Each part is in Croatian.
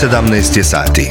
17 je sati.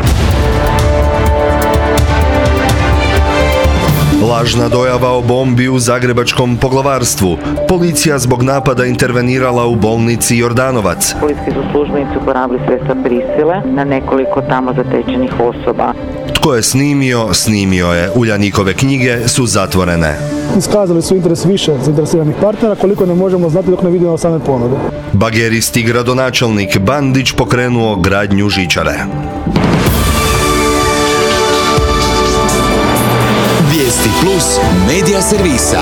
Lažna dojava o bombi u zagrebačkom poglavarstvu. Policija zbog napada intervenirala u bolnici Jordanovac. Policijski su službenici uporabili sredstva prisile na nekoliko tamo zatečenih osoba. Tko je snimio je. Uljanikove knjige su zatvorene. Iskazali su interes više zainteresiranih partnera, koliko ne možemo znati dok ne vidimo same ponude. Bageristi gradonačelnik Bandić pokrenuo gradnju žičare. Vijesti plus medija servisa.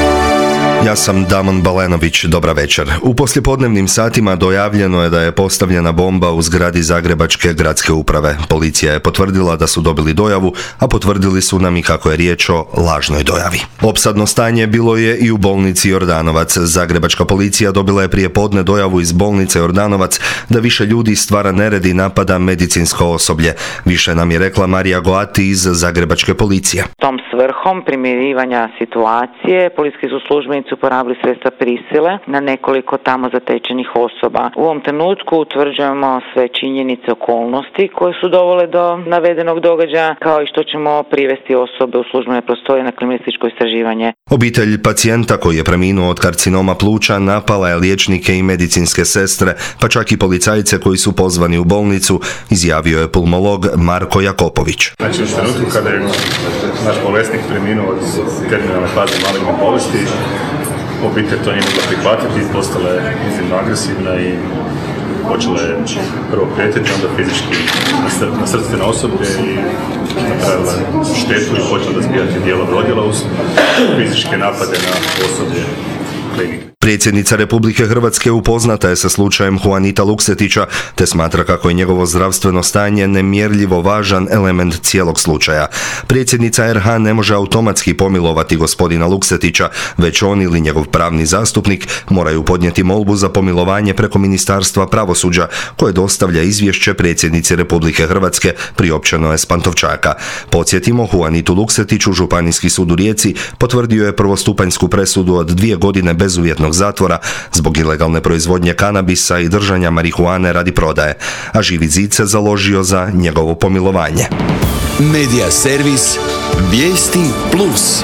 Ja sam Damon Balenović, dobra večer. U poslijepodnevnim satima dojavljeno je da je postavljena bomba u zgradi Zagrebačke gradske uprave. Policija je potvrdila da su dobili dojavu, a potvrdili su nam i kako je riječ o lažnoj dojavi. Opsadno stanje bilo je i u bolnici Jordanovac. Zagrebačka policija dobila je prije podne dojavu iz bolnice Jordanovac da više ljudi stvara nered i napada medicinsko osoblje. Više nam je rekla Marija Goati iz Zagrebačke policije. Tom svrhom primirivanja situacije policijski su službenici uporabili sredstva prisile na nekoliko tamo zatečenih osoba. U ovom trenutku utvrđujemo sve činjenice, okolnosti koje su dovele do navedenog događaja, kao i što ćemo privesti osobe u službene prostorije na kriminalističko istraživanje. Obitelj pacijenta koji je preminuo od karcinoma pluća napala je liječnike i medicinske sestre, pa čak i policajce koji su pozvani u bolnicu, izjavio je pulmolog Marko Jakopović. Znači, u trenutku kada je naš bolesnik preminuo od terminalne faze maligne bolesti, obitelj to nije mogla prihvatiti, postala je iznimno agresivna i počela je prvo prijetiti, onda fizički nasrtiti na osoblje i napravila štetu i počela da zbijati dijelove odjela uz fizičke napade na osoblje klinike. Predsjednica Republike Hrvatske upoznata je sa slučajem Huanita Luksetića, te smatra kako je njegovo zdravstveno stanje nemjerljivo važan element cijelog slučaja. Predsjednica RH ne može automatski pomilovati gospodina Luksetića, već on ili njegov pravni zastupnik moraju podnijeti molbu za pomilovanje preko Ministarstva pravosuđa, koje dostavlja izvješće predsjednici Republike Hrvatske, priopćeno je s Pantovčaka. Podsjetimo, Huanitu Luksetiću Županijski sud u Rijeci potvrdio je prvostupanjsku presudu od 2 godine bezuvjetnog zatvora zbog ilegalne proizvodnje kanabisa i držanja marihuane radi prodaje, a Živi zid se založio za njegovo pomilovanje. Medija servis Vijesti plus.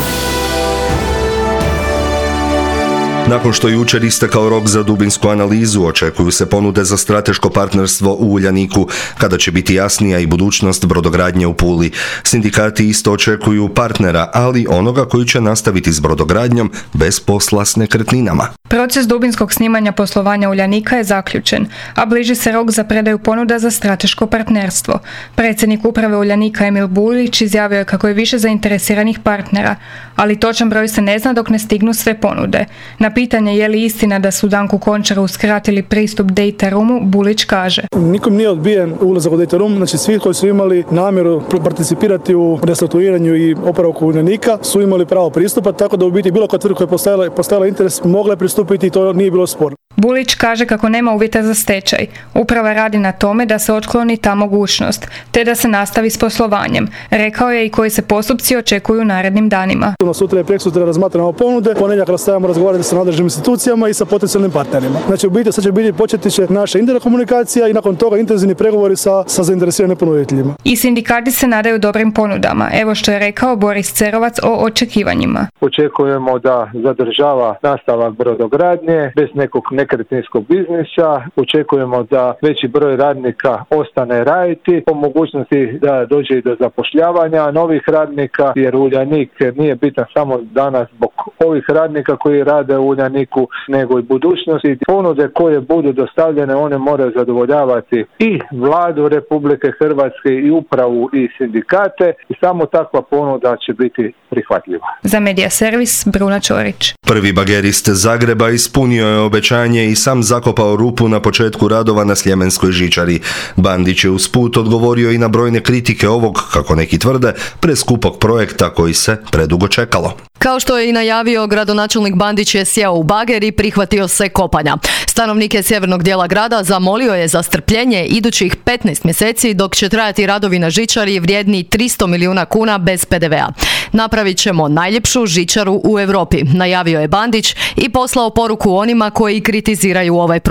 Nakon što jučer istekao rok za dubinsku analizu, očekuju se ponude za strateško partnerstvo u Uljaniku, kada će biti jasnija i budućnost brodogradnje u Puli. Sindikati isto očekuju partnera, ali onoga koji će nastaviti s brodogradnjom bez posla s nekretninama. Proces dubinskog snimanja poslovanja Uljanika je zaključen, a bliži se rok za predaju ponuda za strateško partnerstvo. Predsjednik uprave Uljanika Emil Bulić izjavio je kako je više zainteresiranih partnera, ali točan broj se ne zna dok ne stignu sve ponude. Na pitanje je li istina da su Danku Končaru uskratili pristup Data Roomu, Bulić kaže: Nikom nije odbijen ulazak u Data Room, znači svi koji su imali namjeru participirati u restrukturiranju i oporavku Uljanika su imali pravo pristupa, tako da u biti bilo koja tvrtka koja je postojala interes mogla je pristupiti i to nije bilo sporno. Bulić kaže kako nema uvjeta za stečaj. Uprava radi na tome da se otkloni ta mogućnost, te da se nastavi s poslovanjem. Rekao je i koji se postupci očekuju u narednim danima. Sutra i prekosutra razmatramo ponude, ponedjeljak nastavljamo razgovarati sa nadležnim institucijama i sa potencijalnim partnerima. Znači u biti sad će biti početi će naša interna komunikacija i nakon toga intenzivni pregovori sa zainteresiranim ponuditeljima. I sindikati se nadaju dobrim ponudama. Evo što je rekao Boris Cerovac o očekivanjima. Očekujemo da zadržava nastavak brodogradnje bez nekog nekretninskog biznisa. Očekujemo da veći broj radnika ostane raditi, po mogućnosti da dođe i do zapošljavanja novih radnika, jer Uljanik nije bitan samo danas zbog ovih radnika koji rade u Uljaniku, nego i budućnosti. Ponude koje budu dostavljene, one moraju zadovoljavati i Vladu Republike Hrvatske i upravu i sindikate, i samo takva ponuda će biti prihvatljiva. Za Medija servis Bruna Čorić. Prvi bagerist Zagreba ispunio je obećanje i sam zakopao rupu na početku radova na Sljemenskoj žičari. Bandić je usput odgovorio i na brojne kritike ovog, kako neki tvrde, preskupog projekta koji se predugo čekalo. Kao što je i najavio, gradonačelnik Bandić je sjeo u bager i prihvatio se kopanja. Stanovnike sjevernog dijela grada zamolio je za strpljenje idućih 15 mjeseci dok će trajati radovi na žičari vrijedni 300 milijuna kuna bez PDV-a. Napravit ćemo najljepšu žičaru u Europi, najavio je Bandić i poslao poruku onima koji kritiziraju ovaj projekt.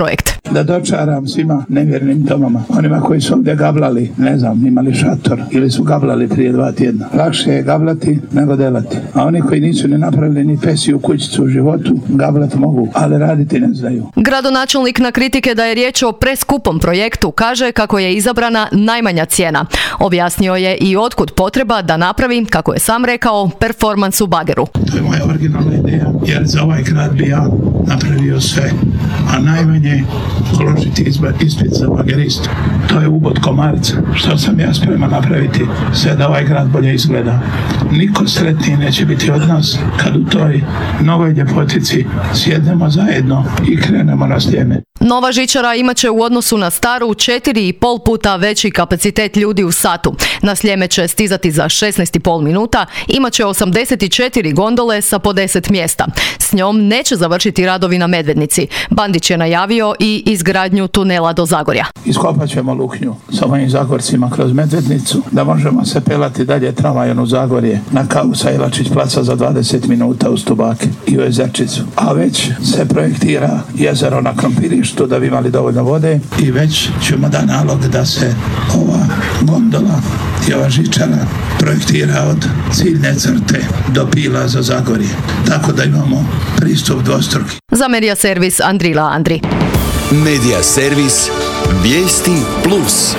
da dočaram svima nevjernim domama. Onima koji su ovdje gablali, ne znam, imali šator ili su gablali prije 2 tjedna. Lakše je gablati nego delati. A oni koji nisu ni napravili ni pesiju kućicu u životu, gablati mogu, ali raditi ne znaju. Gradonačelnik na kritike da je riječ o preskupom projektu kaže kako je izabrana najmanja cijena. Objasnio je i otkud potreba da napravi, kako je sam rekao, performans u bageru. To je moja originalna ideja, jer za ovaj grad bi ja napravio sve, a najmanje položiti ispit za bageristu. To je ubod komarca, što sam ja spreman napraviti sve da ovaj grad bolje izgleda. Niko sretniji neće biti od nas kad u toj novoj ljepotici sjednemo zajedno i krenemo na Sljeme. Nova žičara imat će u odnosu na staru 4,5 puta veći kapacitet ljudi u satu. Na Sljeme će stizati za 16,5 minuta, imat će 84 gondole sa po 10 mjesta. S njom neće završiti radovi na Medvednici. Bandić je najavio i izgradnju tunela do Zagorja. Iskopat ćemo luknju sa mojim Zagorcima kroz Medvednicu, da možemo se pelati dalje tramvajem u Zagorje, na kavu sa Ilačić placa za 20 minuta u Stubake i u Jezerčicu. A već se projektira jezero na Krompirištu da bi imali dovoljno vode i već ćemo da nalog da se ova gondola i ova žičara projektira od ciljne crte do Pila za Zagorje. Tako da imamo pristup dvostruki. Za Medija servis Andrila Andri. Medija servis Vijesti Plus.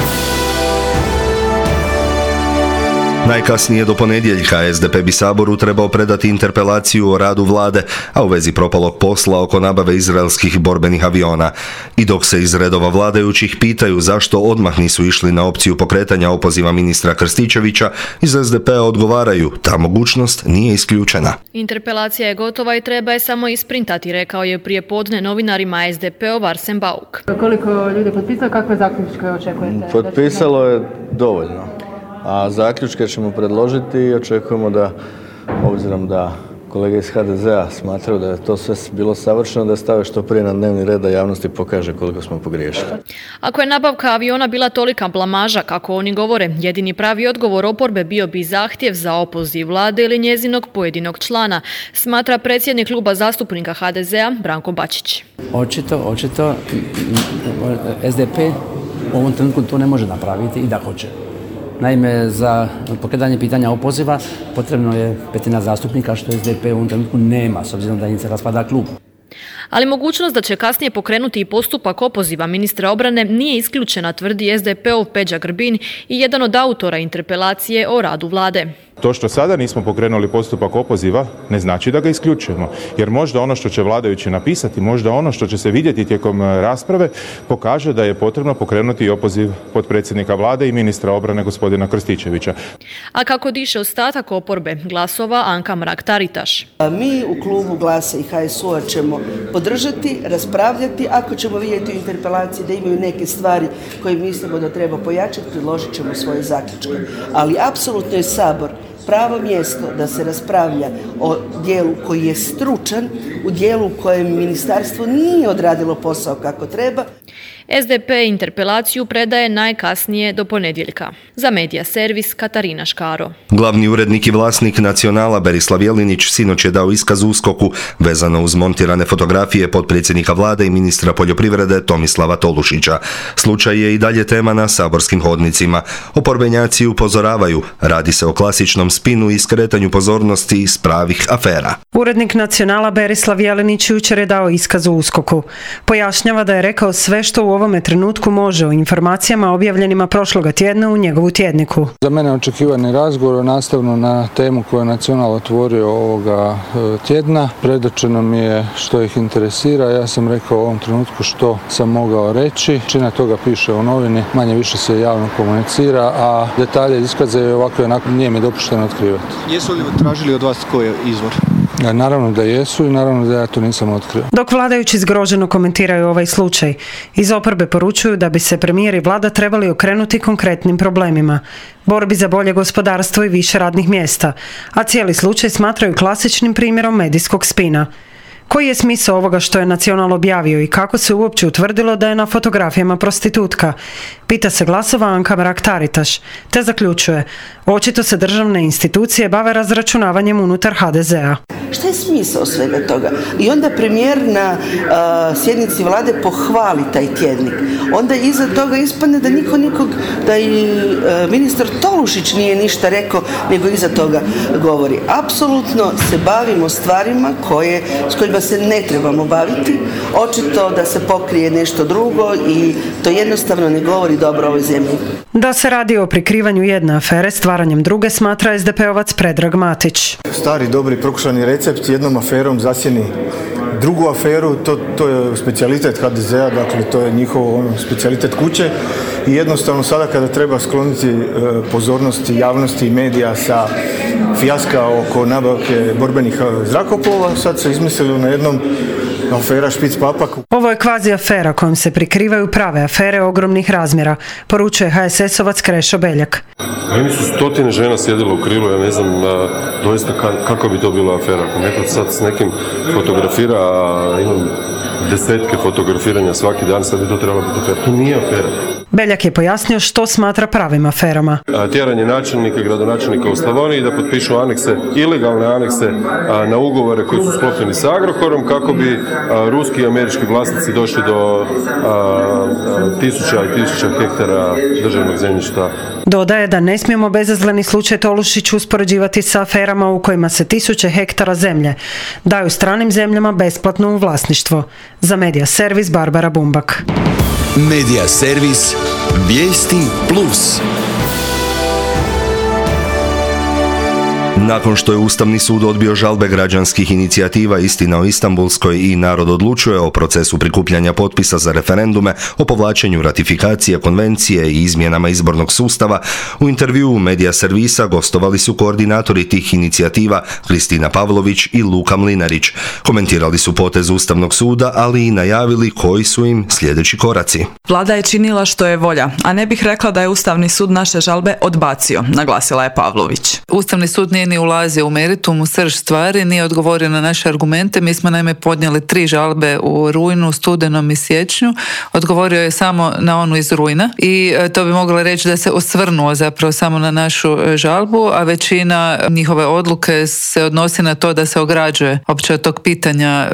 Najkasnije do ponedjeljka SDP bi Saboru trebao predati interpelaciju o radu vlade, a u vezi propalog posla oko nabave izraelskih borbenih aviona. I dok se iz redova vladajućih pitaju zašto odmah nisu išli na opciju pokretanja opoziva ministra Krstičevića, iz SDP-a odgovaraju, ta mogućnost nije isključena. Interpelacija je gotova i treba je samo isprintati, rekao je prije podne novinarima SDP-ov Arsen Bauk. Koliko ljudi potpisalo, kakve zaključke očekujete? Potpisalo je dovoljno. A zaključke ćemo predložiti i očekujemo da, obzirom da kolege iz HDZ-a smatraju da je to sve bilo savršeno, da stave što prije na dnevni red da javnosti pokaže koliko smo pogriješili. Ako je nabavka aviona bila tolika blamaža, kako oni govore, jedini pravi odgovor oporbe bio bi zahtjev za opoziv vlade ili njezinog pojedinog člana, smatra predsjednik kluba zastupnika HDZ-a Branko Bačić. Očito SDP u ovom trenutku to ne može napraviti i da hoće. Naime, za pokretanje pitanja opoziva potrebno je 1/5 zastupnika, što SDP u ovom trenutku nema, s obzirom da im se raspada klub. Ali mogućnost da će kasnije pokrenuti i postupak opoziva ministra obrane nije isključena, tvrdi SDP-ov Peđa Grbin i jedan od autora interpelacije o radu vlade. To što sada nismo pokrenuli postupak opoziva ne znači da ga isključujemo, jer možda ono što će vladajući napisati, možda ono što će se vidjeti tijekom rasprave pokaže da je potrebno pokrenuti opoziv potpredsjednika vlade i ministra obrane gospodina Krstičevića. A kako diše ostatak oporbe, glasova Anka Mrak-Taritaš. Mi u klubu Glasa i HSU-a ćemo podržati, raspravljati, ako ćemo vidjeti u interpelaciji da imaju neke stvari koje mislimo da treba pojačati, predložit ćemo svoje zaključke. Ali apsolutno je Sabor pravo mjesto da se raspravlja o dijelu koji je stručan, u dijelu u kojem ministarstvo nije odradilo posao kako treba. SDP interpelaciju predaje najkasnije do ponedjeljka. Za Medija servis Katarina Škaro. Glavni urednik i vlasnik Nacionala Berislav Jelinić sinoć je dao iskaz USKOK-u vezano uz montirane fotografije potpredsjednika vlade i ministra poljoprivrede Tomislava Tolušića. Slučaj je i dalje tema na saborskim hodnicima. Oporbenjaci upozoravaju, radi se o klasičnom spinu i skretanju pozornosti iz pravih afera. Urednik Nacionala Berislav Jelinić jučer je dao iskaz u USKOK-u. Pojašnjava da je rekao sve što u ovome trenutku može o informacijama objavljenima prošloga tjedna u njegovu tjedniku. Za mene očekivani razgovor nastavno na temu koju je Nacional otvorio ovoga tjedna. Predočeno mi je što ih interesira. Ja sam rekao u ovom trenutku što sam mogao reći. Većina toga piše u novini, manje više se javno komunicira, a detalje iskaze ovako i onako nije mi dopušteno otkrivati. Jesu li tražili od vas koji je izvor? Naravno da jesu i naravno da ja to nisam otkrio. Dok vladajući zgroženo komentiraju ovaj slučaj, iz oporbe poručuju da bi se premijer i vlada trebali okrenuti konkretnim problemima, borbi za bolje gospodarstvo i više radnih mjesta, a cijeli slučaj smatraju klasičnim primjerom medijskog spina. Koji je smisao ovoga što je Nacional objavio i kako se uopće utvrdilo da je na fotografijama prostitutka? Pita se glasova Anka Mrak-Taritaš, te zaključuje: očito se državne institucije bave razračunavanjem unutar HDZ-a. Šta je smisao svega toga? I onda premijer na sjednici vlade pohvali taj tjednik. Onda iza toga ispadne da da i ministar Tolušić nije ništa rekao, nego iza toga govori. Apsolutno se bavimo stvarima s kojima se ne trebamo baviti. Očito da se pokrije nešto drugo i to jednostavno ne govori dobro o ovoj zemlji. Da se radi o prikrivanju jedne afere stvaranjem druge, smatra SDP-ovac Predrag Matić. Stari, dobri prokušani recept, jednom aferom zasjeni drugu aferu, to je specijalitet HDZ-a, dakle to je njihov specijalitet kuće i jednostavno sada kada treba skloniti pozornost javnosti i medija sa fijaska oko nabavke borbenih zrakoplova, sad se izmislili na jednom afera Špic Papak. Ovo je kvazi afera kojom se prikrivaju prave afere ogromnih razmjera, poručuje HSS-ovac Krešo Beljak. Meni su stotine žena sjedile u krilu, ja ne znam doista kako bi to bila afera. Ako neko sad s nekim fotografira, imam desetke fotografiranja svaki dan, sad bi to trebalo biti afera. To nije afera. Beljak je pojasnio što smatra pravim aferama. Tjeranje načelnika i gradonačelnika u Slavoniji da potpišu anekse, ilegalne anekse na ugovore koji su sklopljeni sa Agrokorom kako bi ruski i američki vlasnici došli do tisuća i tisuća hektara državnog zemljišta. Dodaje da ne smijemo bezazleni slučaj Tolušić uspoređivati sa aferama u kojima se tisuće hektara zemlje daju stranim zemljama besplatno u vlasništvo. Za Medija servis Barbara Bumbak. Medija servis Vijesti Plus. Nakon što je Ustavni sud odbio žalbe građanskih inicijativa Istina o Istanbulskoj i Narod odlučuje o procesu prikupljanja potpisa za referendume o povlačenju ratifikacije konvencije i izmjenama izbornog sustava, u intervjuu Medija servisa gostovali su koordinatori tih inicijativa Kristina Pavlović i Luka Mlinarić. Komentirali su potez Ustavnog suda, ali i najavili koji su im sljedeći koraci. Vlada je činila što je volja, a ne bih rekla da je Ustavni sud naše žalbe odbacio, naglasila je Pavlović. Ustavni sud nije ni ulazio u meritum, u srž stvari, nije odgovorio na naše argumente. Mi smo naime podnijeli 3 žalbe u rujnu, studenom i siječnju. Odgovorio je samo na onu iz rujna i to bi mogla reći da se osvrnuo zapravo samo na našu žalbu, a većina njihove odluke se odnosi na to da se ograđuje opće od tog pitanja,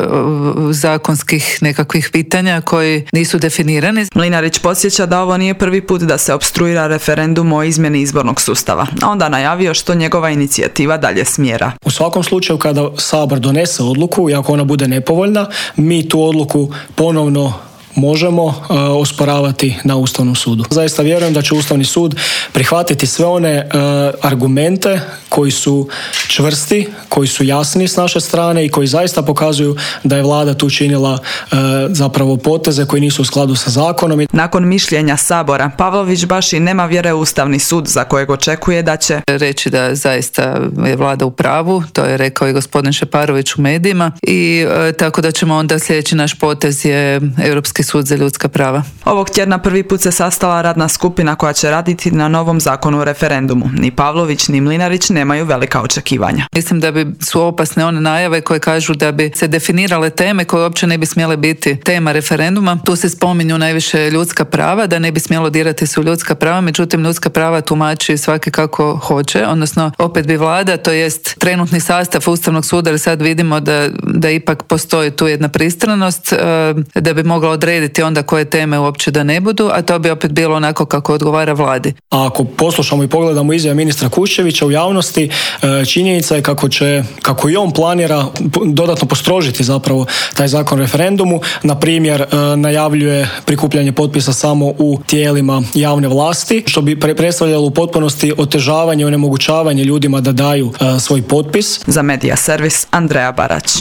zakonskih nekakvih pitanja koji nisu definirani. Mlinarić podsjeća da ovo nije prvi put da se opstruira referendum o izmjeni izbornog sustava, a onda najavio što njegova inicijativa dalje smjera. U svakom slučaju kada Sabor donese odluku i ako ona bude nepovoljna, mi tu odluku ponovno možemo osporavati na Ustavnom sudu. Zaista vjerujem da će Ustavni sud prihvatiti sve one argumente koji su čvrsti, koji su jasni s naše strane i koji zaista pokazuju da je vlada tu činila zapravo poteze koji nisu u skladu sa zakonom. Nakon mišljenja Sabora, Pavlović baš i nema vjere u Ustavni sud za kojeg očekuje da će reći da zaista je vlada u pravu, to je rekao i gospodin Šeparović u medijima i tako da ćemo onda sljedeći naš potez je Europski sud za ljudska prava. Ovog tjedna prvi put se sastala radna skupina koja će raditi na novom zakonu o referendumu. Ni Pavlović ni Mlinarić nemaju velika očekivanja. Mislim da su opasne one najave koje kažu da bi se definirale teme koje uopće ne bi smjele biti tema referenduma. Tu se spominju najviše ljudska prava, da ne bi smjelo dirati su ljudska prava, međutim ljudska prava tumači svaki kako hoće, odnosno opet bi vlada, to jest trenutni sastav Ustavnog suda, jer sad vidimo da ipak postoji tu jedna pristranost, da bi mogla odrediti onda koje teme uopće da ne budu, a to bi opet bilo onako kako odgovara vladi. A ako poslušamo i pogledamo izjave ministra Kuščevića u javnosti, činjenica je kako i on planira dodatno postrožiti zapravo taj zakon o referendumu. Na primjer, najavljuje prikupljanje potpisa samo u tijelima javne vlasti, što bi predstavljalo u potpunosti otežavanje i onemogućavanje ljudima da daju svoj potpis. Za Medija servis Andreja Barać.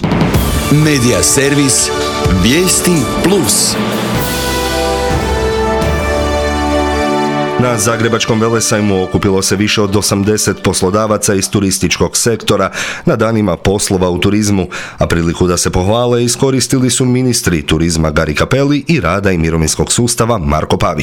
Medija servis Vijesti Plus. Na Zagrebačkom velesajmu okupilo se više od 80 poslodavaca iz turističkog sektora na danima poslova u turizmu, a priliku da se pohvale iskoristili su ministri turizma Gari Cappelli i rada i mirovinskog sustava Marko Pavić.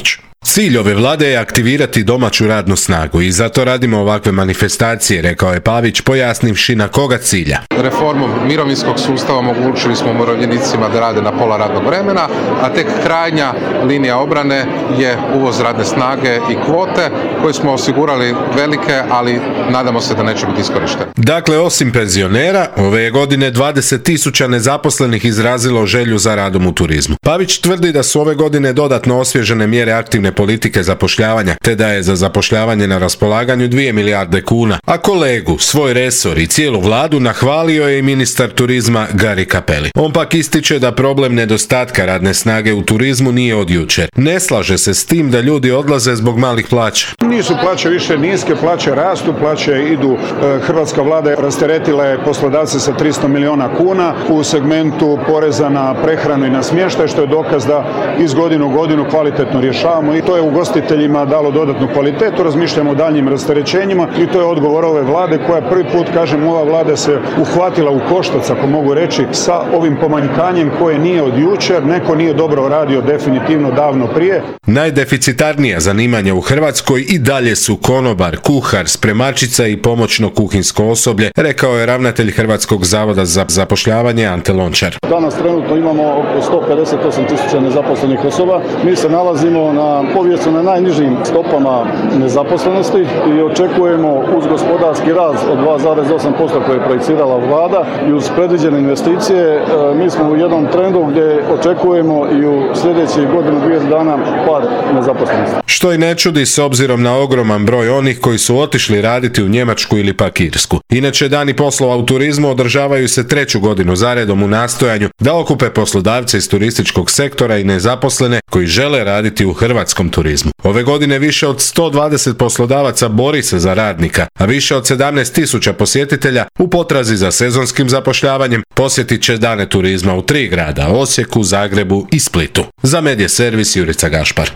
Cilj ove vlade je aktivirati domaću radnu snagu i zato radimo ovakve manifestacije, rekao je Pavić, pojasnivši na koga cilja. Reformom mirovinskog sustava omogućili smo umirovljenicima da rade na pola radnog vremena, a tek krajnja linija obrane je uvoz radne snage i kvote koje smo osigurali velike, ali nadamo se da neće biti iskorištene. Dakle, osim penzionera, ove je godine 20.000 nezaposlenih izrazilo želju za radom u turizmu. Pavić tvrdi da su ove godine dodatno osvježene mjere aktivne politike zapošljavanja, te da je za zapošljavanje na raspolaganju 2 milijarde kuna, a kolegu, svoj resor i cijelu vladu nahvalio je i ministar turizma Gari Cappelli. On pak ističe da problem nedostatka radne snage u turizmu nije od jučer. Ne slaže se s tim da ljudi odlaze zbog malih plaća. Nisu plaće više niske, plaće rastu, plaće idu. Hrvatska vlada je rasteretila je poslodavce sa 300 milijuna kuna u segmentu poreza na prehranu i na smještaj, što je dokaz da iz godine u godinu kvalitetno rješavamo i to je ugostiteljima dalo dodatnu kvalitetu. Razmišljamo o daljnjim rasterećenjima i to je odgovor ove vlade koja prvi put, kažem, ova vlada se uhvatila u koštac, ako mogu reći, sa ovim pomanjkanjem koje nije od jučer. Neko nije dobro radio definitivno davno prije. Najdeficitarnija zanimanja u Hrvatskoj i dalje su konobar, kuhar, spremačica i pomoćno kuhinjsko osoblje, rekao je ravnatelj Hrvatskog zavoda za zapošljavanje Ante Lončar. Danas trenutno imamo oko 158.000 nezaposlenih osoba. Mi se nalazimo povijesno na najnižim stopama nezaposlenosti i očekujemo uz gospodarski rast od 2,8% koje je projicirala vlada i uz predviđene investicije, mi smo u jednom trendu gdje očekujemo i u sljedećih godinu, 2 dana pad nezaposlenosti. Što i ne čudi s obzirom na ogroman broj onih koji su otišli raditi u Njemačku ili pak Irsku. Inače, dani poslova u turizmu održavaju se 3. godinu zaredom u nastojanju da okupe poslodavce iz turističkog sektora i nezaposlene koji žele raditi u hrvatskom turizmu. Ove godine više od 120 poslodavaca bori se za radnika, a više od 17.000 posjetitelja u potrazi za sezonskim zapošljavanjem posjetit će dane turizma u 3 grada, Osijeku, Zagrebu i Splitu. Za Medija servis Jurica Gašpar.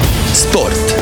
Sport.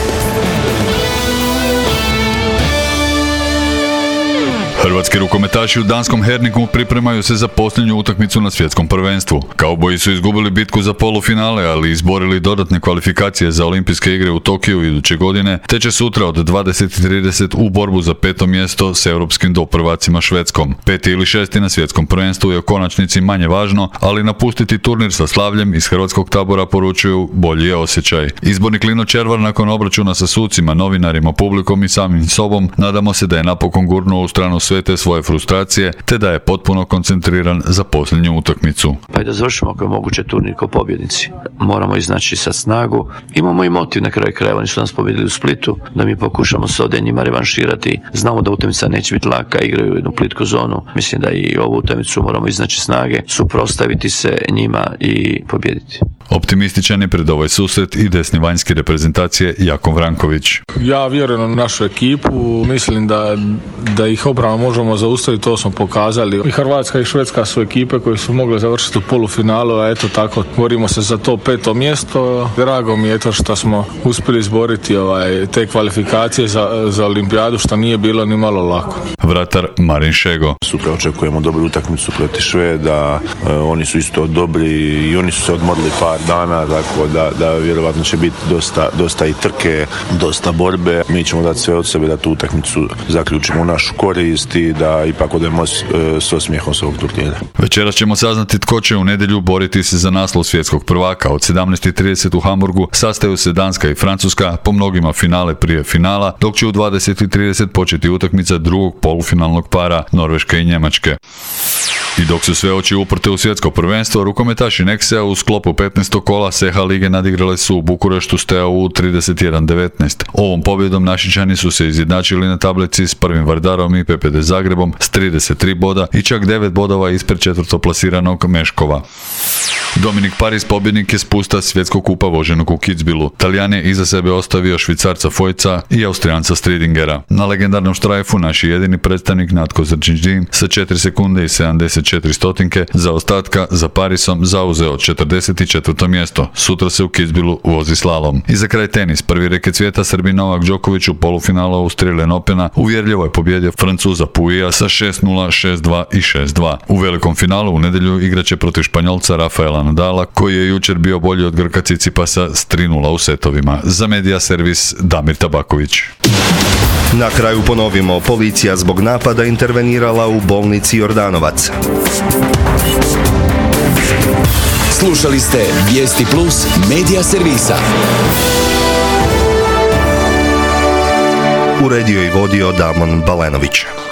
Hrvatski rukometaši u danskom Herningu pripremaju se za posljednju utakmicu na svjetskom prvenstvu. Kauboji su izgubili bitku za polufinale, ali izborili dodatne kvalifikacije za olimpijske igre u Tokiju iduće godine, te će sutra od 20:30 u borbu za 5. mjesto s europskim doprvacima Švedskom. 5. ili 6. na svjetskom prvenstvu je u konačnici manje važno, ali napustiti turnir sa slavljem iz hrvatskog tabora poručuju bolji je osjećaj. Izbornik Lino Červar nakon obračuna sa sucima, novinarima, publikom i samim sobom nadamo se da je napokon gurnuo u stranu sve te svoje frustracije, te da je potpuno koncentriran za posljednju utakmicu. Pa i da završimo ako je moguće turnir kao pobjednici. Moramo iznaći sad snagu. Imamo i motiv na kraju krajeva, oni su nas pobjedili u Splitu, da mi pokušamo se ovdje njima revanširati. Znamo da utakmica neće biti laka, igraju u jednu plitku zonu. Mislim da i ovu utakmicu moramo iznaći snage, suprotstaviti se njima i pobjediti. Optimističan je pred ovaj susret i desni vanjski reprezentacije Jakov Vranković. Ja vjerujem u našu ekipu, mislim da ih obrano možemo zaustaviti, to smo pokazali. I Hrvatska i Švedska su ekipe koje su mogle završiti u polufinalu, a eto tako, borimo se za to 5. mjesto. Drago mi je to što smo uspjeli izboriti te kvalifikacije za olimpijadu, što nije bilo ni malo lako. Vratar Marin Šego. Sutra očekujemo dobru utakmicu protiv Šveda, oni su isto dobri i oni su se odmorili par dana, tako da vjerovatno će biti dosta i trke, dosta borbe. Mi ćemo dati sve od sebe da tu utakmicu zaključimo u našu korist i da ipak odemo s osmijehom s ovog turnira. Večeras ćemo saznati tko će u nedjelju boriti se za naslov svjetskog prvaka. Od 17:30 u Hamburgu sastaju se Danska i Francuska, po mnogima finale prije finala, dok će u 20:30 početi utakmica drugog polufinalnog para Norveške i Njemačke. I dok su sve oči uprte u svjetsko prvenstvo, rukometaši Nexea u sklopu 15. kola SEHA lige nadigrale su u Bukureštu Steaua 31:19. Ovom pobjedom Našičani su se izjednačili na tablici s prvim Vardarom i PPD Zagrebom s 33 boda i čak 9 bodova ispred četvrtoplasiranog Meškova. Dominik Paris pobjednik je spusta svjetskog kupa voženog u Kitzbühelu. Talijan je iza sebe ostavio Švicarca Fojca i Austrijanca Stridingera. Na legendarnom štrajfu naš jedini predstavnik Natko Zrčinđin sa 4 sekunde i 74 stotinke zaostatka za Parisom zauzeo 44. mjesto. Sutra se u Kitzbühelu vozi slalom. I za kraj tenis. Prvi reket svijeta Srbin Novak Đoković u polufinalu Australian Opena uvjerljivo je pobjedio Francuza Puija sa 6:0, 6:2 i 6:2. U velikom finalu u nedjelju igraće protiv Španjolca Rafaela Rafaela Nadala, koji je jučer bio bolji od Grka Cicipasa s 3:0 u setovima. Za Medija servis Damir Tabaković. Na kraju ponovimo, policija zbog napada intervenirala u bolnici Jordanovac. Slušali ste Vijesti Plus Medija servisa. Uredio i vodio Damon Balenović.